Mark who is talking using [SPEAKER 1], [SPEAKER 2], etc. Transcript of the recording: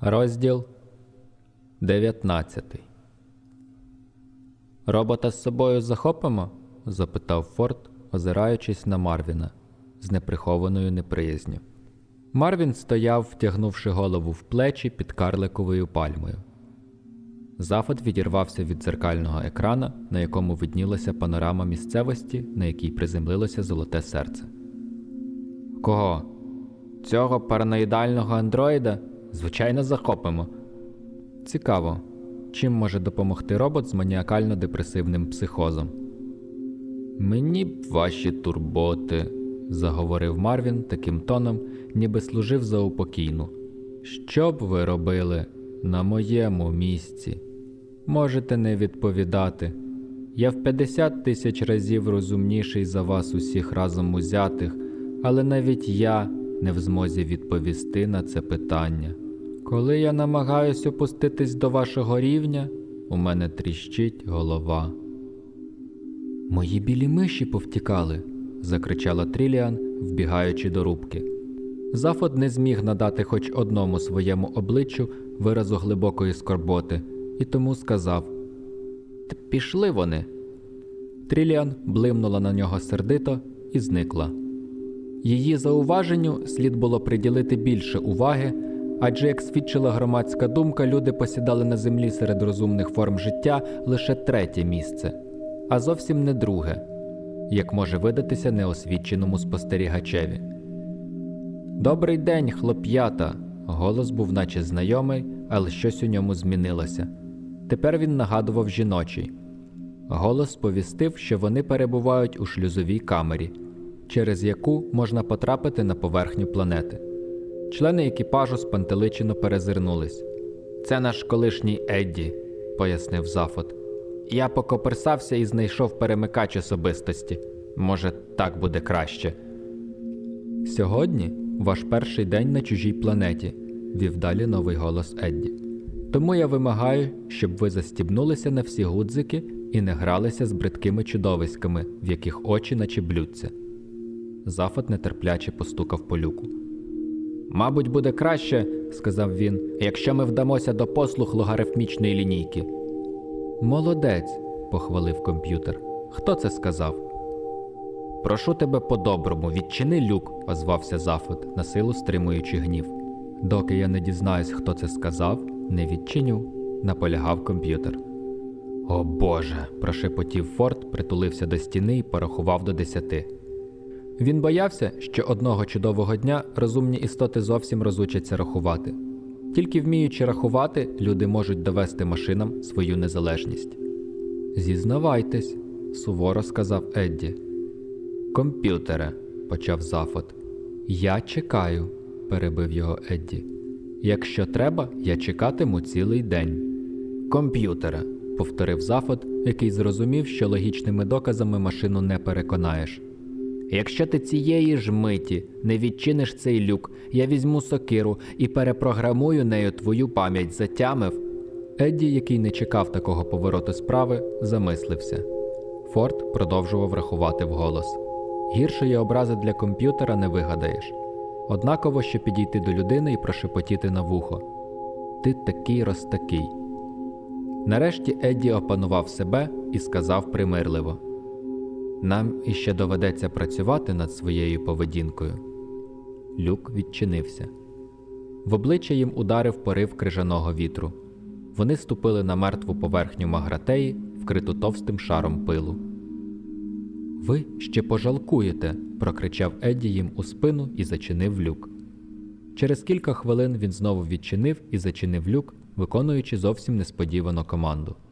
[SPEAKER 1] Розділ 19. «Робота з собою захопимо?» – запитав Форд, озираючись на Марвіна з неприхованою неприязню. Марвін стояв, втягнувши голову в плечі під карликовою пальмою. Зафот відірвався від дзеркального екрана, на якому виднілася панорама місцевості, на якій приземлилося Золоте Серце. «Кого? Цього параноїдального андроїда? Звичайно, захопимо. Цікаво, чим може допомогти робот з маніакально-депресивним психозом?» «Мені б ваші турботи», – заговорив Марвін таким тоном, ніби служив за упокійну. «Що б ви робили на моєму місці? Можете не відповідати. Я в 50 тисяч разів розумніший за вас усіх разом узятих, але навіть я не в змозі відповісти на це питання. Коли я намагаюсь опуститись до вашого рівня, у мене тріщить голова». «Мої білі миші повтікали!» – закричала Тріліан, вбігаючи до рубки. Зафот не зміг надати хоч одному своєму обличчю виразу глибокої скорботи, і тому сказав: «Пішли вони!» Тріліан блимнула на нього сердито і зникла. Її зауваженню слід було приділити більше уваги, адже, як свідчила громадська думка, люди посідали на землі серед розумних форм життя лише 3-те місце, а зовсім не 2-ге, як може видатися неосвіченому спостерігачеві. «Добрий день, хлоп'ята!» Голос був наче знайомий, але щось у ньому змінилося. Тепер він нагадував жіночий. Голос сповістив, що вони перебувають у шлюзовій камері, через яку можна потрапити на поверхню планети. Члени екіпажу спантеличено перезирнулись. «Це наш колишній Едді», – пояснив Зафот. «Я покоперсався і знайшов перемикач особистості. Може, так буде краще». «Сьогодні ваш перший день на чужій планеті», – вів далі новий голос Едді. «Тому я вимагаю, щоб ви застібнулися на всі гудзики і не гралися з бридкими чудовиськами, в яких очі наче блюдця». Зафот нетерпляче постукав по люку. «Мабуть, буде краще, – сказав він, – якщо ми вдамося до послуг логарифмічної лінійки». «Молодець, – похвалив комп'ютер. Хто це сказав?» «Прошу тебе по-доброму, відчини люк», – озвався Зафот, насилу стримуючи гнів. «Доки я не дізнаюсь, хто це сказав, не відчиню», – наполягав комп'ютер. «О Боже!» – прошепотів Форд, притулився до стіни і порахував до 10. Він боявся, що одного чудового дня розумні істоти зовсім розучаться рахувати. Тільки вміючи рахувати, люди можуть довести машинам свою незалежність. «Зізнавайтесь», – суворо сказав Едді. «Комп'ютере», – почав Зафот. «Я чекаю», – перебив його Едді. «Якщо треба, я чекатиму цілий день». «Комп'ютере», – повторив Зафот, який зрозумів, що логічними доказами машину не переконаєш. «Якщо ти цієї ж миті не відчиниш цей люк, я візьму сокиру і перепрограмую нею твою пам'ять», – затямив. Едді, який не чекав такого повороту справи, замислився. Форд продовжував рахувати вголос. Гіршої образи для комп'ютера не вигадаєш. Однаково, що підійти до людини і прошепотіти на вухо: «Ти такий-розтакий». Нарешті Едді опанував себе і сказав примирливо: «Нам іще доведеться працювати над своєю поведінкою». Люк відчинився. В обличчя їм ударив порив крижаного вітру. Вони ступили на мертву поверхню Магратеї, вкриту товстим шаром пилу. «Ви ще пожалкуєте!» – прокричав Едді їм у спину і зачинив люк. Через кілька хвилин він знову відчинив і зачинив люк, виконуючи зовсім несподівану команду.